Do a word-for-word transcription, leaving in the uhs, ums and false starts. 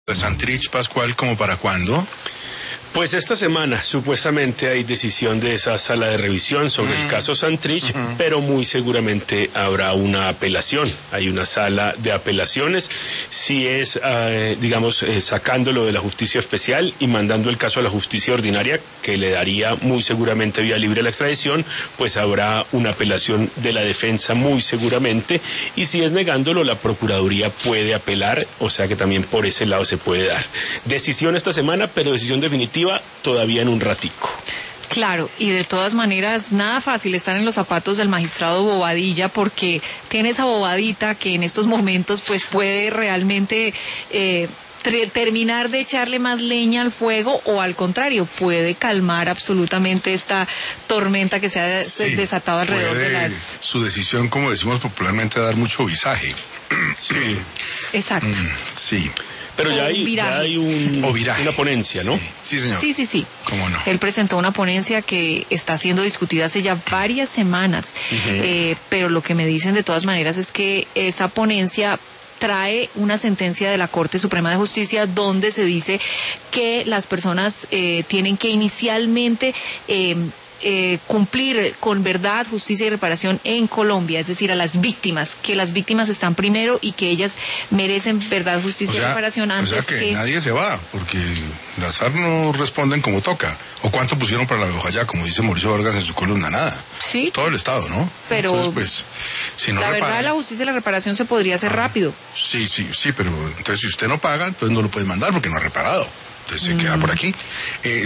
Santrich, Pascual, ¿como para cuándo? Pues esta semana supuestamente hay decisión de esa sala de revisión sobre mm. el caso Santrich, uh-huh. pero muy seguramente habrá una apelación. Hay una sala de apelaciones. Si es, eh, digamos, eh, sacándolo de la justicia especial y mandando el caso a la justicia ordinaria, que le daría muy seguramente vía libre la extradición, pues habrá una apelación de la defensa muy seguramente. Y si es negándolo, la Procuraduría puede apelar, o sea que también por ese lado se puede dar. Decisión esta semana, pero decisión definitiva todavía en un ratico. Claro, y de todas maneras, nada fácil estar en los zapatos del magistrado Bobadilla, porque tiene esa bobadita que en estos momentos pues puede realmente eh, terminar de echarle más leña al fuego, o al contrario, puede calmar absolutamente esta tormenta que se ha sí, desatado alrededor de las... Su decisión, como decimos popularmente, dar mucho visaje. Sí. Exacto. Mm, sí. Pero ya hay, ya hay un, una ponencia, ¿no? Sí, sí, señor. Sí, sí, sí. ¿Cómo no? Él presentó una ponencia que está siendo discutida hace ya varias semanas, uh-huh. eh, pero lo que me dicen de todas maneras es que esa ponencia trae una sentencia de la Corte Suprema de Justicia donde se dice que las personas eh, tienen que inicialmente... Eh, Eh, cumplir con verdad, justicia y reparación en Colombia, es decir, a las víctimas, que las víctimas están primero y que ellas merecen verdad, justicia o sea, y reparación antes o sea que, que... nadie se va, porque las A R no responden como toca. ¿O cuánto pusieron para la Beojayá, como dice Mauricio Vargas en su columna? Nada. Sí. Todo el Estado, ¿no? Pero entonces, pues, si no la reparan... verdad, la justicia y la reparación se podría hacer ah, rápido. Sí, sí, sí, pero entonces si usted no paga, entonces no lo puede mandar porque no ha reparado. Entonces se mm. queda por aquí. Eh,